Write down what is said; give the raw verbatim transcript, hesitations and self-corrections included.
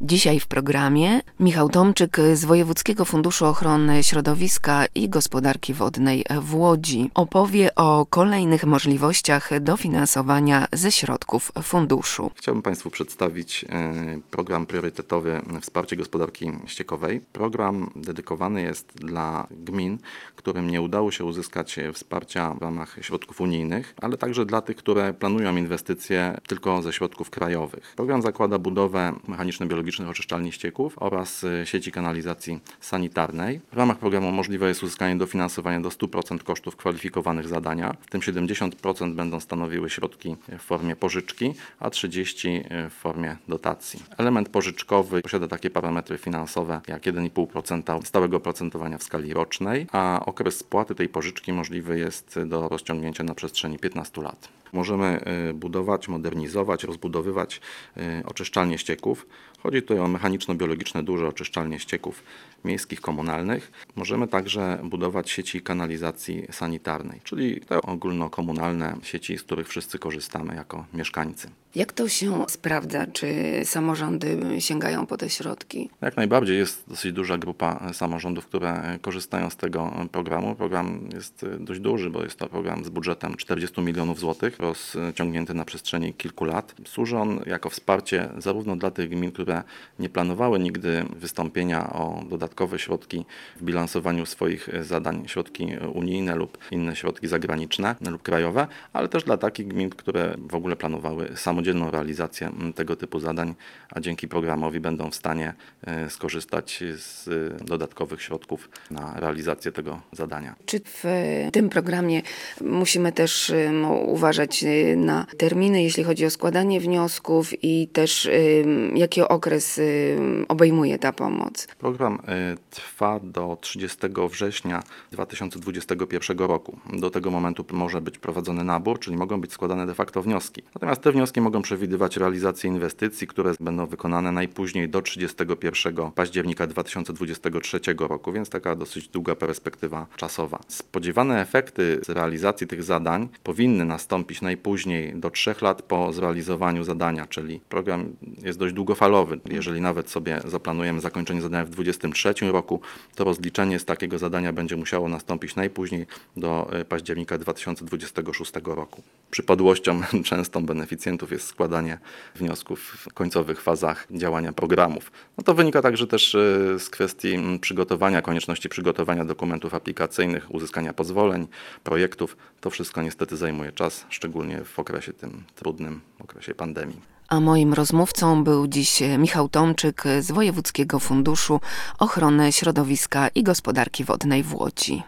Dzisiaj w programie Michał Tomczyk z Wojewódzkiego Funduszu Ochrony Środowiska i Gospodarki Wodnej w Łodzi opowie o kolejnych możliwościach dofinansowania ze środków funduszu. Chciałbym Państwu przedstawić program priorytetowy Wsparcie Gospodarki Ściekowej. Program dedykowany jest dla gmin, którym nie udało się uzyskać wsparcia w ramach środków unijnych, ale także dla tych, które planują inwestycje tylko ze środków krajowych. Program zakłada budowę mechaniczno-biologicznych oczyszczalni ścieków oraz sieci kanalizacji sanitarnej. W ramach programu możliwe jest uzyskanie dofinansowania do stu procent kosztów kwalifikowanych zadania, w tym siedemdziesiąt procent będą stanowiły środki w formie pożyczki, a trzydzieści procent w formie dotacji. Element pożyczkowy posiada takie parametry finansowe jak jeden i pół procent stałego oprocentowania w skali rocznej, a okres spłaty tej pożyczki możliwy jest do rozciągnięcia na przestrzeni piętnastu lat. Możemy budować, modernizować, rozbudowywać oczyszczalnie ścieków. Chodzi tutaj o mechaniczno-biologiczne duże oczyszczalnie ścieków miejskich, komunalnych. Możemy także budować sieci kanalizacji sanitarnej, czyli te ogólnokomunalne sieci, z których wszyscy korzystamy jako mieszkańcy. Jak to się sprawdza? Czy samorządy sięgają po te środki? Jak najbardziej jest dosyć duża grupa samorządów, które korzystają z tego programu. Program jest dość duży, bo jest to program z budżetem czterdziestu milionów złotych, rozciągnięty na przestrzeni kilku lat. Służy on jako wsparcie zarówno dla tych gmin, które nie planowały nigdy wystąpienia o dodatkowe środki w bilansowaniu swoich zadań, środki unijne lub inne środki zagraniczne lub krajowe, ale też dla takich gmin, które w ogóle planowały samodzielną realizację tego typu zadań, a dzięki programowi będą w stanie skorzystać z dodatkowych środków na realizację tego zadania. Czy w tym programie musimy też uważać na terminy, jeśli chodzi o składanie wniosków i też jaki okres obejmuje ta pomoc? Program trwa do trzydziestego września dwa tysiące dwudziestego pierwszego roku. Do tego momentu może być prowadzony nabór, czyli mogą być składane de facto wnioski. Natomiast te wnioski mogą przewidywać realizację inwestycji, które będą wykonane najpóźniej do trzydziestego pierwszego października dwa tysiące dwudziestego trzeciego roku, więc taka dosyć długa perspektywa czasowa. Spodziewane efekty z realizacji tych zadań powinny nastąpić najpóźniej do trzech lat po zrealizowaniu zadania, czyli program jest dość długofalowy. Jeżeli nawet sobie zaplanujemy zakończenie zadania w dwudziestym trzecim roku, to rozliczenie z takiego zadania będzie musiało nastąpić najpóźniej do października dwa tysiące dwudziestego szóstego roku. Przypadłością częstą beneficjentów jest składanie wniosków w końcowych fazach działania programów. No to wynika także też z kwestii przygotowania, konieczności przygotowania dokumentów aplikacyjnych, uzyskania pozwoleń, projektów. To wszystko niestety zajmuje czas, szczególnie w okresie tym trudnym, okresie pandemii. A moim rozmówcą był dziś Michał Tomczyk z Wojewódzkiego Funduszu Ochrony Środowiska i Gospodarki Wodnej w Łodzi.